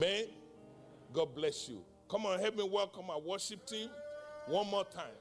Amen. God bless you. Come on, help me welcome our worship team one more time.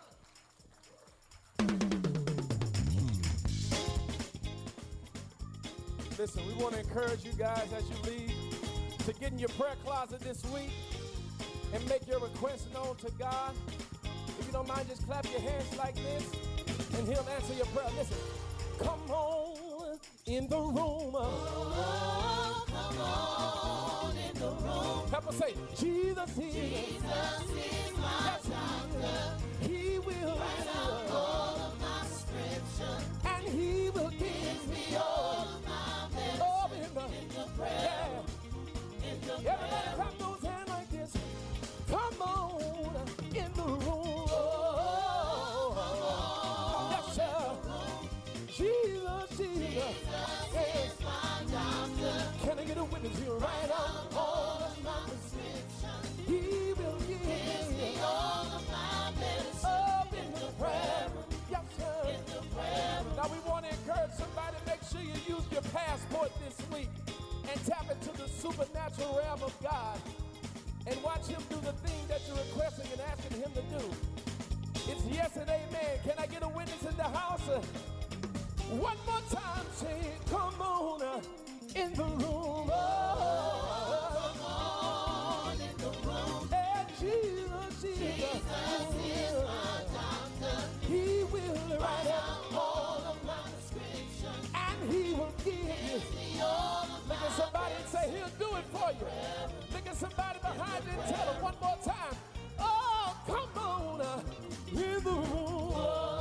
Listen, we want to encourage you guys as you leave to get in your prayer closet this week and make your requests known to God. If you don't mind, just clap your hands like this and he'll answer your prayer. Listen, come on in the room. Oh, come on in the room. Help us say, Jesus is my doctor. He will write out all of my prescription. And he will give me all of my medicine. In the prayer. Yeah. In the Everybody prayer. clap those hands like this. Come on in the room. Yes, sir. Jesus. is my doctor. Can I get a witness here right on? All of my prescription. He will give me all of my medicine. Up in the prayer. Yes, sir. In the prayer. Now we want to encourage somebody. Make sure you use your passport this week and tap into the supernatural realm of God and watch him do the thing that you're requesting and asking him to do. It's yes and amen. Can I get a witness in the house? One more time, say, come on in the room. Come on in the room. And Jesus is my doctor. He will write out all of my prescription. and he will give you. Me all of Look at somebody and say, he'll do it for you. Look at somebody behind you and tell them one more time. Oh, come on in the room.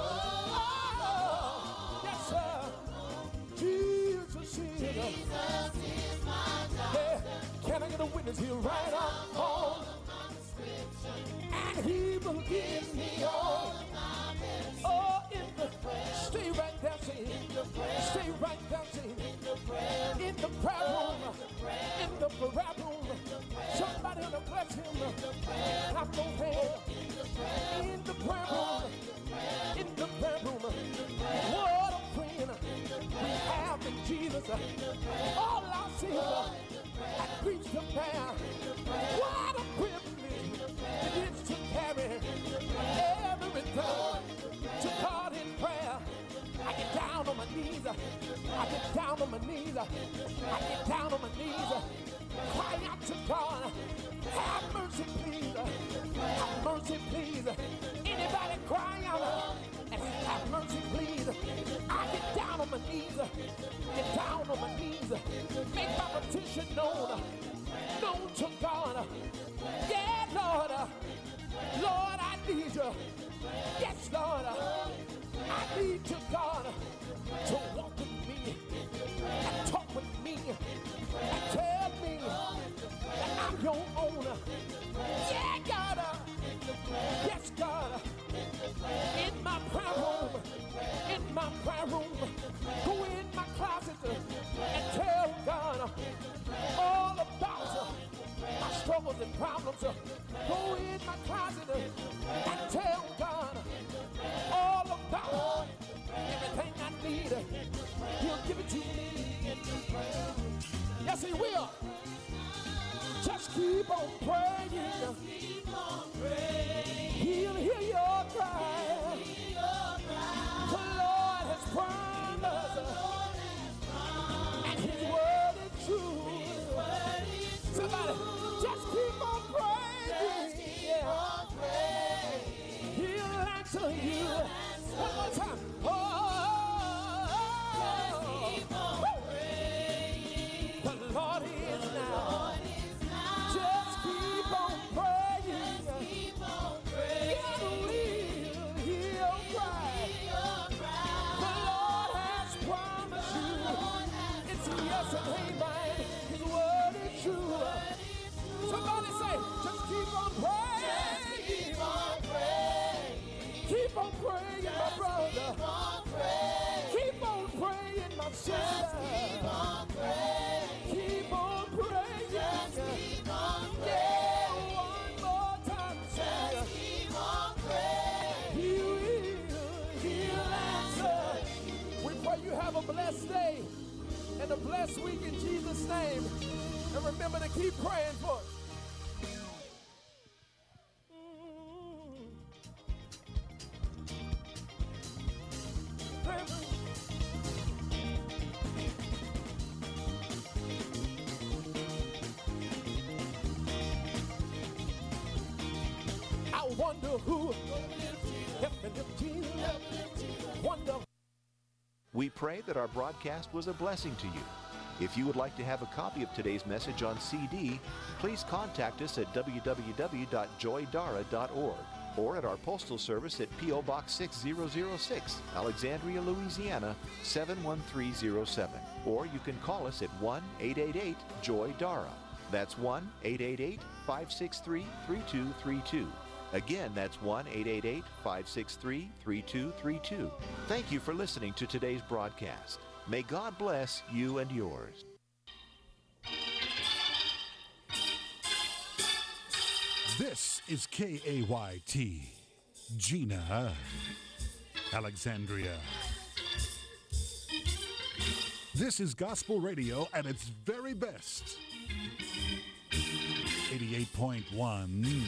Yes, sir. Jesus is my doctor. Yeah. Can I get a witness here right on? All of my prescription. And he will give Me all of my medicine. Oh, in the prayer. Stay right there, say In the prayer. Stay right there, say In the prayer. in the prayer room. In In the prayer room. Somebody ought to bless him. Clap those hands. In the prayer room. In the prayer room. What a friend we have in Jesus. All our sins and preach to bear. What a privilege it is to carry everything to God in prayer. I get down on my knees. I get down on my knees. I get down on my knees. Cry out to God. Have mercy, please. Have mercy, please. Anybody cry out and have mercy, please. I get down on my knees. Get down on my knees. Make my petition known to God. Yeah, Lord. Lord, I need you. Yes, Lord. I need you, God, to walk with me and talk with me and tell me that I'm your owner. Yeah, God. Yes, God. In my prayer room. In my prayer room. Go in my closet and tell God all about my struggles and problems. Go in my closet and tell God all about everything I need. He'll give it to me. Yes, he will. Just keep on praying. He'll hear your cry. The Lord has promised, and his word is true. Somebody, just keep on praying. He'll answer you. One more time. The Lord is now. Just keep on praying. God will hear your cry. The Lord has promised you. It's yes and amen. His word is true. Somebody say, just keep on praying. Keep on praying, my brother. Keep on praying, my sister. Keep on praying. Yeah, one more time, say. He'll answer. We pray you have a blessed day and a blessed week in Jesus' name. And remember to keep praying for us. I wonder who helped me lift Jesus. Wonder. We pray that our broadcast was a blessing to you. If you would like to have a copy of today's message on CD, please contact us at www.joydara.org or at our postal service at P.O. Box 6006, Alexandria, Louisiana 71307. Or you can call us at 1-888-JOY-DARA. That's 1-888-563-3232. Again, that's 1-888-563-3232. Thank you for listening to today's broadcast. May God bless you and yours. This is KAYT, Gina, Alexandria. This is gospel radio at its very best. 88.1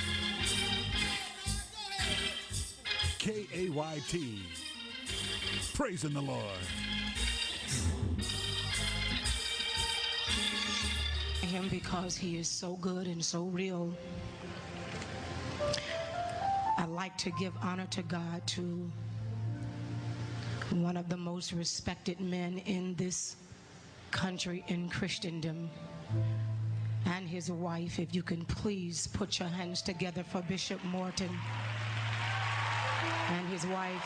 KAYT. Praising the Lord. Him because he is so good and so real. I like to give honor to God, to one of the most respected men in this country in Christendom, and his wife. If you can please put your hands together for Bishop Morton and his wife.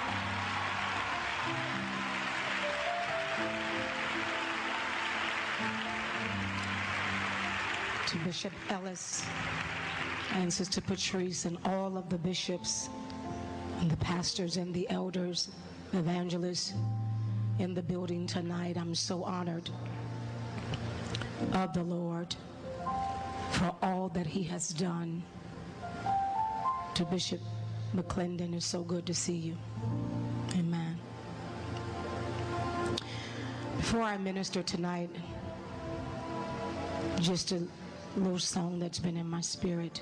To Bishop Ellis and Sister Patrice and all of the bishops and the pastors and the elders, evangelists in the building tonight. I'm so honored of the Lord for all that he has done. To Bishop McClendon, it's so good to see you. Amen. Before I minister tonight, just a little song that's been in my spirit.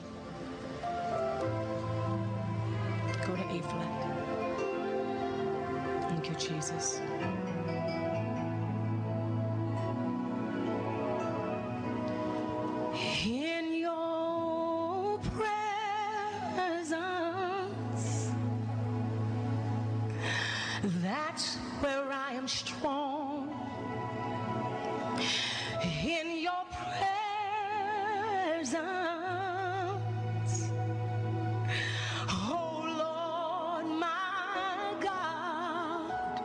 Go to A flat. Thank you, Jesus. In your presence, that's where I am strong. In your presence, oh Lord, my God,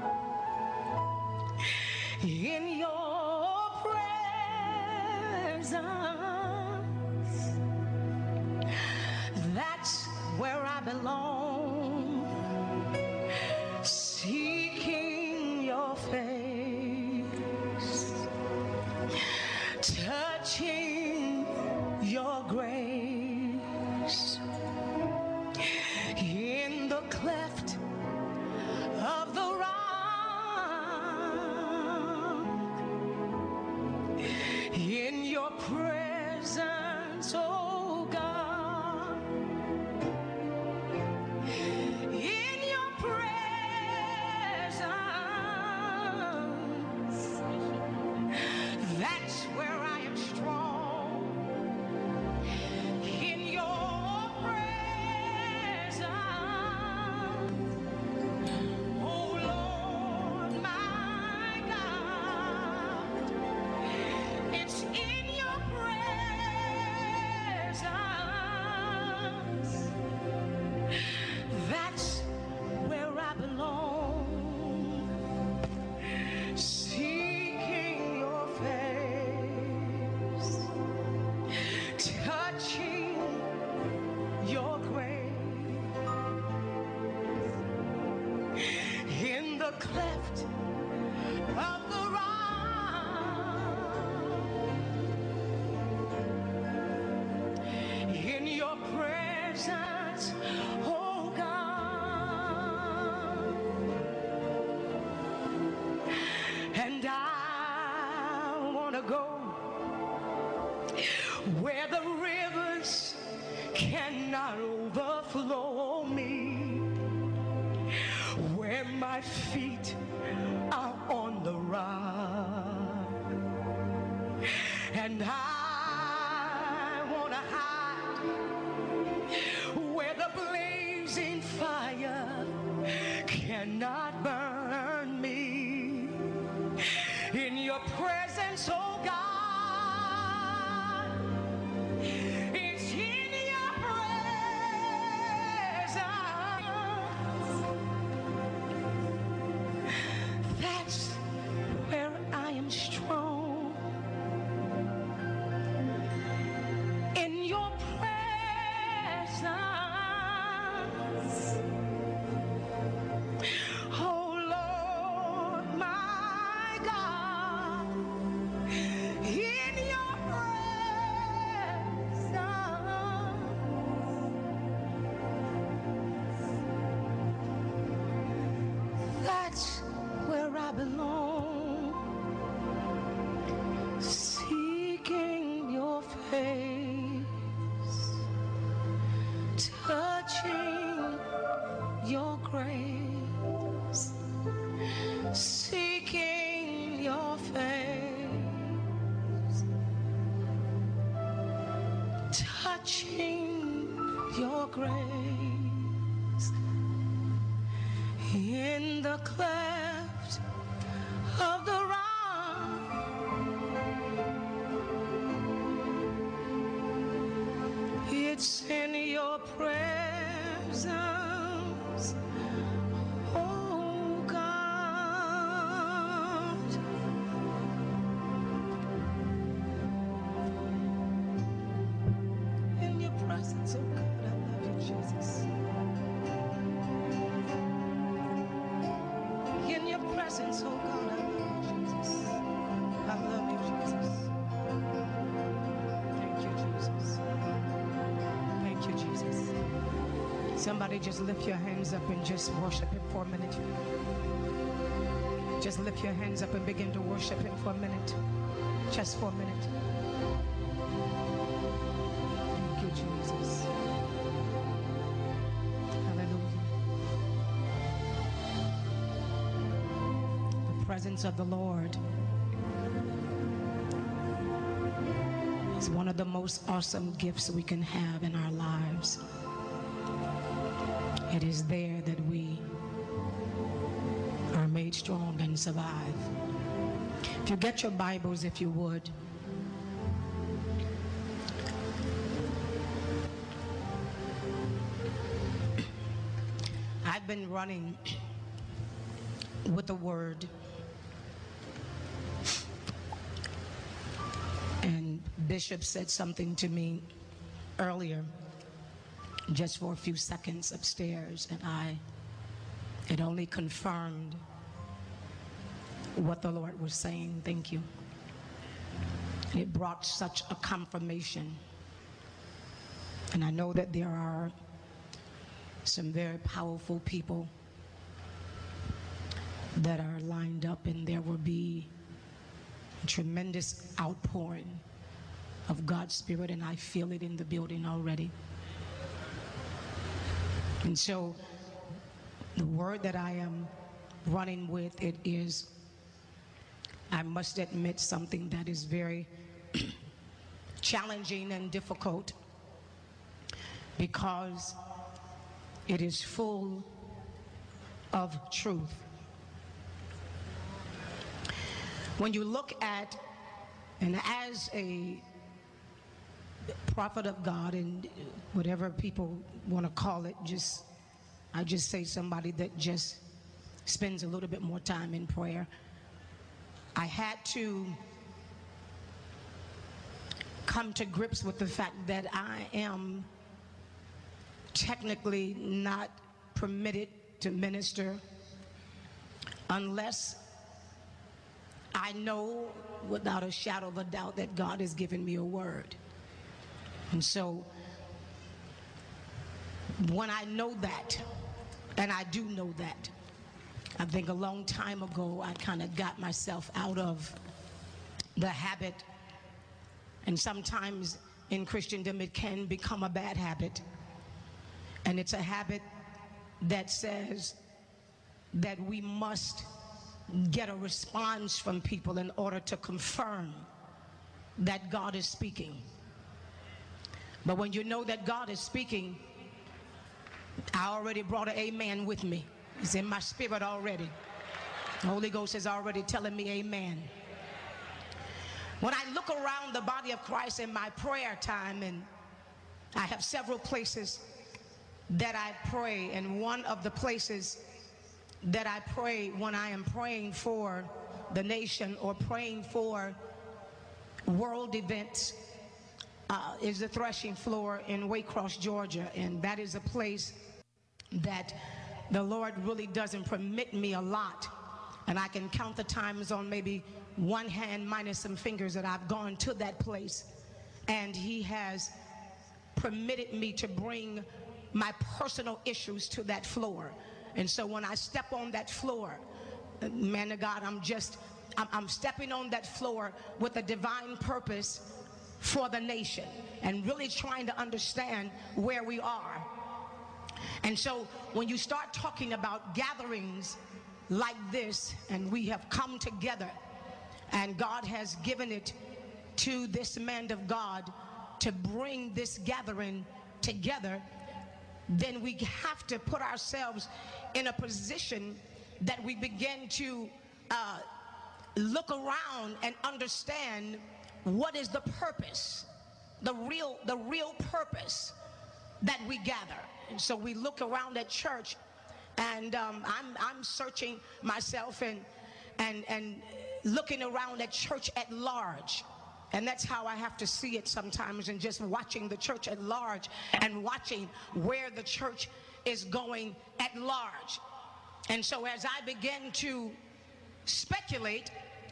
in your presence, that's where I belong, seeking your face, touching your grace, in the cleft of the rock, in your presence, oh God, where the rivers cannot overflow me, where my feet are on the rock, and I want to hide where the blazing fire cannot burn me. In your presence, oh God, it's in your presence that's where I am strong. In your presence, oh Lord, my God, in your presence, that's where I belong, seeking your face, touching your grace, seeking your face, touching your grace. In the cleft of the rock, it's in your presence, oh God. In your presence, oh God, I love you, Jesus. In your presence, oh God, I love you, Jesus. I love you, Jesus. Thank you, Jesus. Thank you, Jesus. Somebody just lift your hands up and just worship him for a minute. Just lift your hands up and begin to worship him for a minute. Just for a minute. Thank you, Jesus. Hallelujah. The presence of the Lord is one of the most awesome gifts we can have in our lives. It is there that we are made strong and survive. If you get your Bibles, if you would. I've been running with the Word, and Bishop said something to me earlier, just for a few seconds upstairs, and it only confirmed what the Lord was saying. Thank you. It brought such a confirmation. And I know that there are some very powerful people that are lined up, and there will be a tremendous outpouring of God's Spirit, and I feel it in the building already. And so the word that I am running with, it is, I must admit, something that is very challenging and difficult, because it is full of truth. When you look at, and as a prophet of God, and whatever people want to call it, I just say somebody that just spends a little bit more time in prayer. I had to come to grips with the fact that I am technically not permitted to minister unless I know without a shadow of a doubt that God has given me a word. And so when I know that, and I do know that, I think a long time ago I kind of got myself out of the habit, and sometimes in Christendom, it can become a bad habit. And it's a habit that says that we must get a response from people in order to confirm that God is speaking. But when you know that God is speaking, I already brought an amen with me. It's in my spirit already. The Holy Ghost is already telling me amen. When I look around the body of Christ in my prayer time, and I have several places that I pray, and one of the places that I pray when I am praying for the nation or praying for world events is the threshing floor in Waycross, Georgia. And that is a place that the Lord really doesn't permit me a lot. And I can count the times on maybe one hand minus some fingers that I've gone to that place. And He has permitted me to bring my personal issues to that floor. And so when I step on that floor, man of God, I'm stepping on that floor with a divine purpose for the nation and really trying to understand where we are. And so when you start talking about gatherings like this, and we have come together, and God has given it to this man of God to bring this gathering together, then we have to put ourselves in a position that we begin to look around and understand what is the purpose, the real purpose that we gather. And so we look around at church, and I'm searching myself and looking around at church at large. And that's how I have to see it sometimes, and just watching the church at large and watching where the church is going at large. And so as I begin to speculate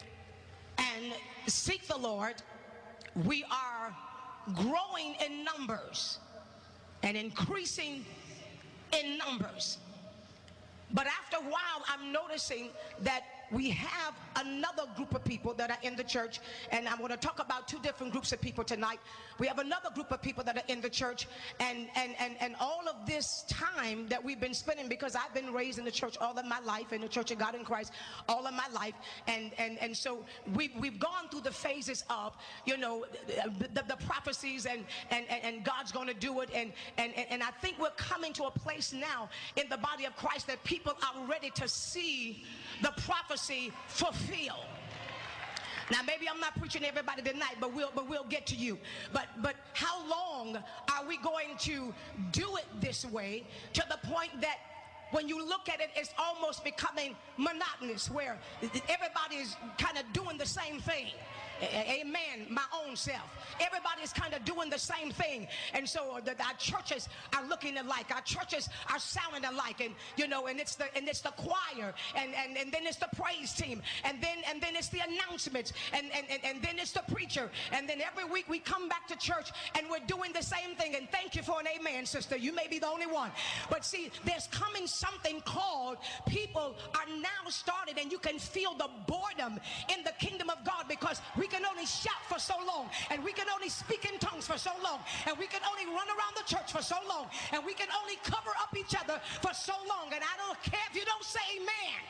and seek the Lord, we are growing in numbers and increasing in numbers. But after a while, I'm noticing that we have another group of people that are in the church, and I'm going to talk about two different groups of people tonight. We have another group of people that are in the church, and all of this time that we've been spending, because I've been raised in the church all of my life, in the Church of God in Christ all of my life, and so we've gone through the phases of, you know, the prophecies, and God's going to do it, and I think we're coming to a place now in the body of Christ that people are ready to see the prophecy fulfilled. Now maybe I'm not preaching to everybody tonight, but we'll get to you. But how long are we going to do it this way, to the point that when you look at it, it's almost becoming monotonous, where everybody is kind of doing the same thing? Amen. My own self. Everybody's kind of doing the same thing, and so our churches are looking alike. Our churches are sounding alike, and you know, and it's the choir, and then it's the praise team, and then it's the announcements, and then it's the preacher, and then every week we come back to church and we're doing the same thing. And thank you for an amen, sister. You may be the only one, but see, there's coming something called, people are now started, and you can feel the boredom in the kingdom of God, because we can only shout for so long, and we can only speak in tongues for so long, and we can only run around the church for so long, and we can only cover up each other for so long. And I don't care if you don't say amen.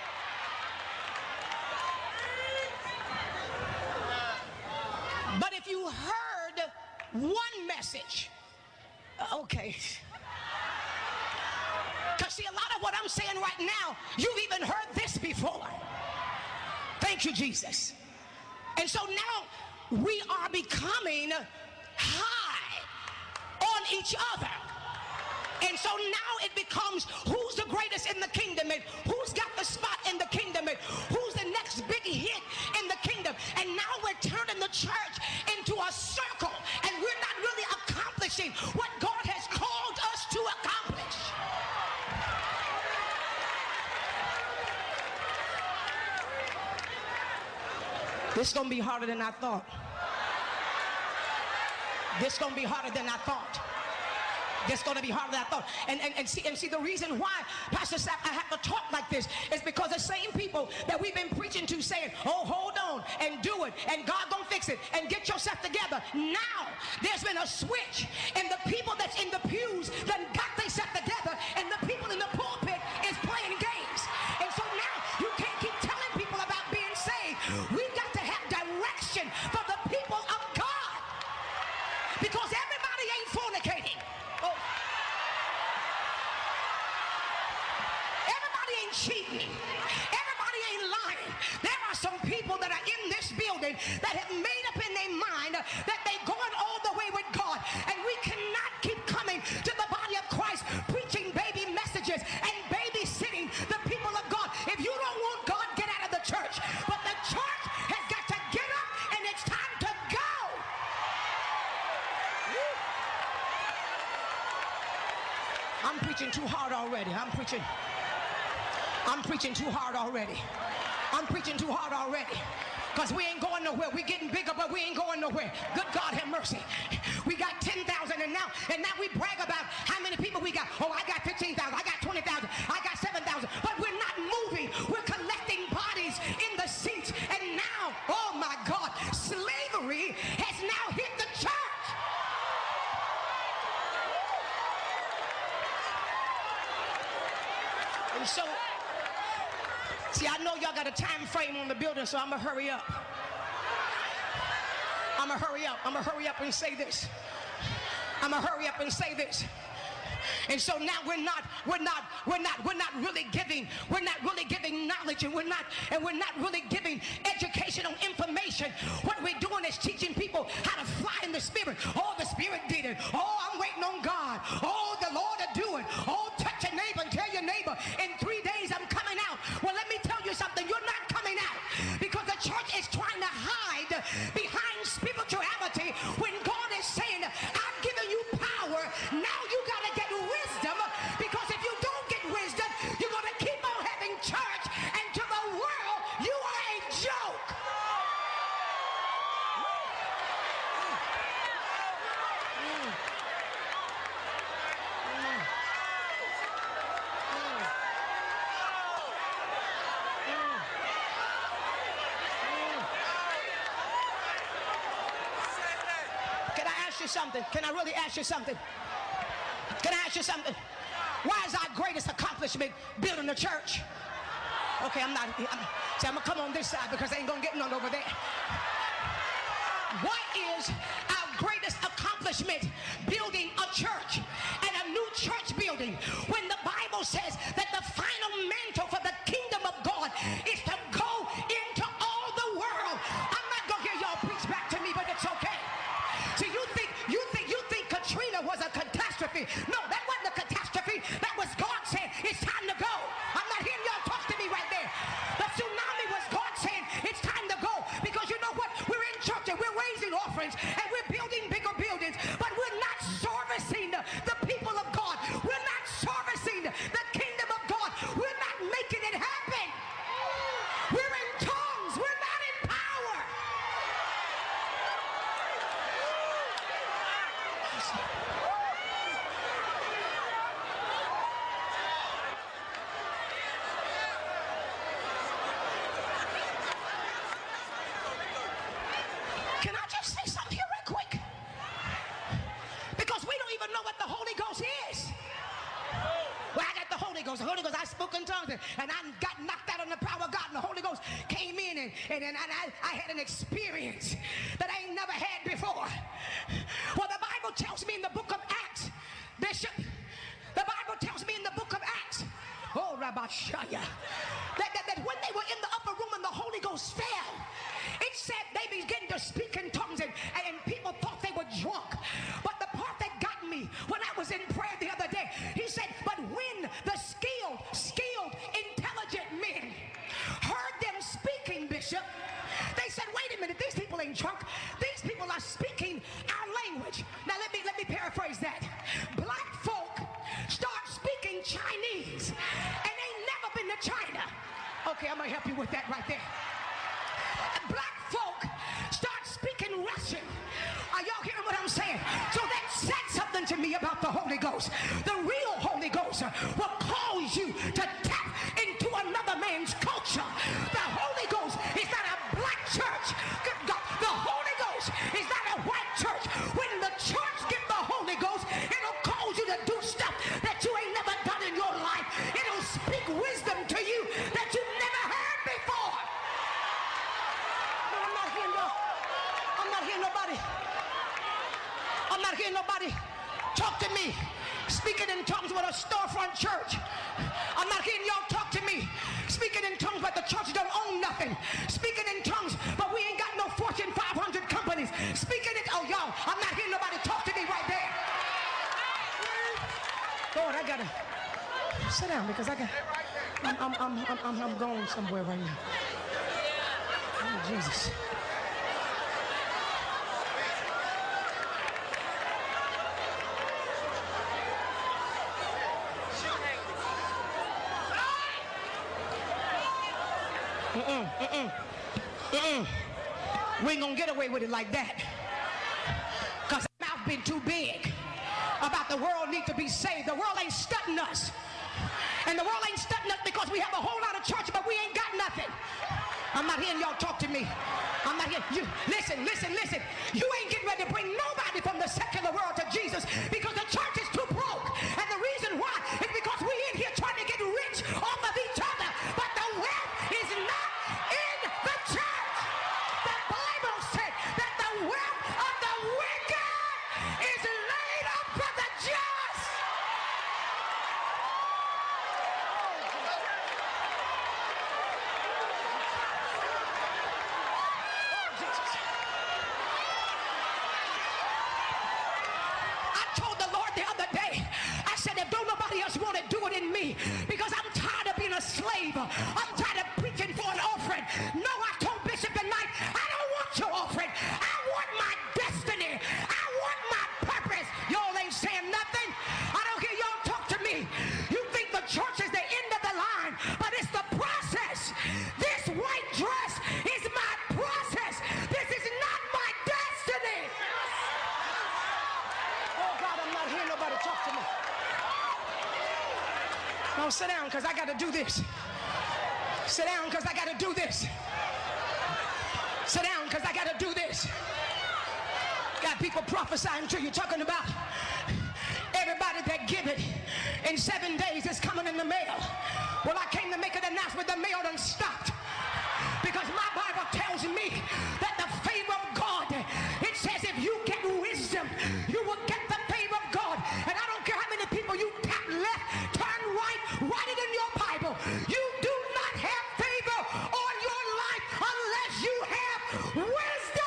But if you heard one message, okay, because see, a lot of what I'm saying right now, you've even heard this before. Thank you, Jesus. And so now we are becoming high on each other. And so now it becomes, who's the greatest in the kingdom, and who's got the spot in the kingdom, and who's the next big hit in the kingdom. And now we're turning the church into a circle, and we're not really accomplishing what God has called us to accomplish. This is going to be harder than I thought. This is going to be harder than I thought. It's going to be harder than I thought. And see the reason why, Pastor Sapp, I have to talk like this is because the same people that we've been preaching to saying, oh, hold on and do it and God gonna fix it and get yourself together. Now there's been a switch and the people that's in the pews that got themselves together and the people in the pulpit is playing games. And so now you can't keep telling people about being saved. We've got to have direction for the people of God because everybody ain't fornicating. Oh. Everybody ain't cheating. Everybody ain't lying. There are some people that are in this building that have made up in their mind that they're going all the way with God. And we cannot keep coming to the body of Christ preaching baby messages and babysitting the people of God. If you don't want God, get out of the church. But the church has got to get up and it's time to go. I'm preaching too hard already. I'm preaching too hard already. I'm preaching too hard already. Because we ain't going nowhere. We're getting bigger, but we ain't going nowhere. Good God have mercy. We got 10,000 and now we brag about how many people we got. Oh, I got 15,000. I got 20,000. I got 7,000. But we're not moving. We're collecting bodies in the seats. And now, oh my God, slavery has now hit the church. And so, see, I know y'all got a time frame on the building, so I'm going to hurry up. I'm going to hurry up and say this. And so now we're not really giving knowledge, and we're not really giving educational information. What we're doing is teaching people how to fly in the Spirit. Oh, the Spirit did it. Oh, I'm waiting on God. Oh, the Lord will do it. Oh, touch your neighbor and tell your neighbor, in 3 days I'm coming out. Well, let me tell you something. You're not coming out because the church is trying to hide behind spirituality when God is saying, I've given you power. Now you got to get wisdom, because if you don't get wisdom, you're going to keep on having church, and to the world, you are a joke. Can I ask you something? Can I really ask you something? Can I ask you something? Why is our greatest accomplishment building a church? Okay, I'm going to come on this side because I ain't going to get none over there. What is our greatest accomplishment? Building a church, and a new church building, when the Bible says that the final mantle for the kingdom of God is to go into all the world. I'm not going to hear y'all preach back to me, but it's okay. So you think Katrina was a catastrophe? No, that wasn't a catastrophe. That was God saying it's time to go. I'm not hearing y'all talk to me right there. The tsunami was God saying it's time to go, because you know what? We're in church and we're raising offerings and we're building bigger buildings, but we're not servicing the people of God. We're not servicing the kingdom of God. We're not making it happen. We're in tongues. We're not in power. Can I just say something here real quick? Because we don't even know what the Holy Ghost is. Well, I got the Holy Ghost. The Holy Ghost, I spoke in tongues, and I got knocked out on the power of God, and the Holy Ghost came in, and I had an experience that I ain't never had before. Well, the Bible tells me in the book of Acts, Bishop, the Bible tells me in the book of Acts, oh, Rabbi Shaya, that when they were in the upper room and the Holy Ghost fell, it said they began to speak in tongues, and people thought they were drunk. But the part that got me when I was in prayer the other day, he said, but when the skilled, intelligent men heard them speaking, Bishop, they said, wait a minute, these people ain't drunk. These people are speaking our language. Now let me paraphrase that. Black folk start speaking Chinese, and they never been to China. Okay, I'm gonna help you with that right there. Black folk start speaking Russian. Are y'all hearing what I'm saying? So that said something to me about the Holy Ghost. not hearing nobody talk to me speaking in tongues with a storefront church. I'm not hearing y'all talk to me speaking in tongues, but the church don't own nothing. Speaking in tongues, but we ain't got no Fortune 500 companies. Speaking it, oh y'all, I'm not hearing nobody talk to me right there. Lord, I gotta sit down because I'm going somewhere right now. Oh, Jesus. We ain't gonna get away with it like that. Because our mouth been too big about the world need to be saved. The world ain't studying us. And the world ain't studying us because we have a whole lot of church, but we ain't got nothing. I'm not hearing y'all talk to me. I'm not hearing you. Listen. You ain't getting ready to bring nobody from the secular world to Jesus because the church is too broke. And the reason why is because we in here trying to get rich off of each other. But the wealth is not in the church. The Bible said that the wealth of the wicked is laid up for the just. I told the Lord the other day, I said, if don't nobody else want to do it in me, because I'm tired of being a slave. I'm tired of preaching for an offering. No, I told Bishop tonight, I don't want your offering. I want my destiny. I want my purpose. Y'all ain't saying nothing. I don't hear y'all talk to me. You think the church is the end of the line, but it's the process. This white dress is my process. This is not my destiny. Oh God, I'm not hearing nobody talk to me. No, sit down because I got to do this. Sit down because I got to do this. Sit down because I got to do this. Got people prophesying to you, talking about everybody that give it in 7 days is coming in the mail. Well, I came to make an announcement. The mail done stopped. Because my Bible tells me that the favor of God, it says if you get wisdom, you will get the favor of God. And I don't care how many people you tap left, turn right, write it in your Bible. You do not have favor on your life unless you have wisdom.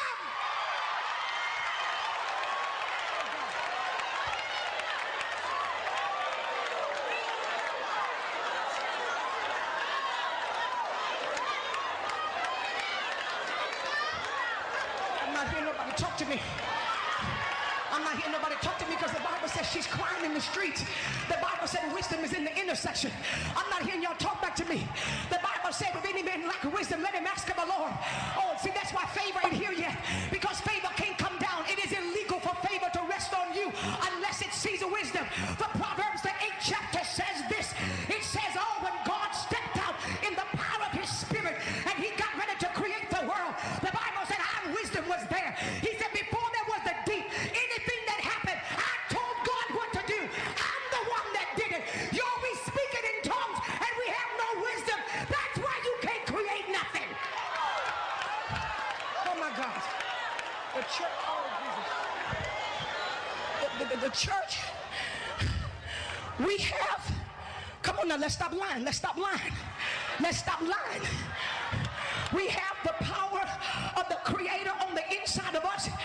I'm not hearing nobody talk to me. I'm not hearing nobody talk to me because the Bible says she's crying in the streets. The Bible said wisdom is in the intersection. I'm not hearing y'all talk back to me. The Bible said if any man lack wisdom, let him ask of the Lord. Oh, see, that's why favor ain't here yet. Because favor can't come down. It is illegal for favor to rest on you unless it sees wisdom. The Proverbs, the 8th chapter says this. It says, oh, when God stepped out in the power of his spirit and he got ready to create the world, the Bible said our wisdom was there. He said before there was the deep, anything that happened, I told God what to do. I'm the one that did it. Y'all be speaking in tongues and we have no wisdom. That's why you can't create nothing. Oh my God. The church, oh Jesus. The church, we have, come on now, let's stop lying. Let's stop lying. Let's stop lying. We have the power of the Creator on the inside of us.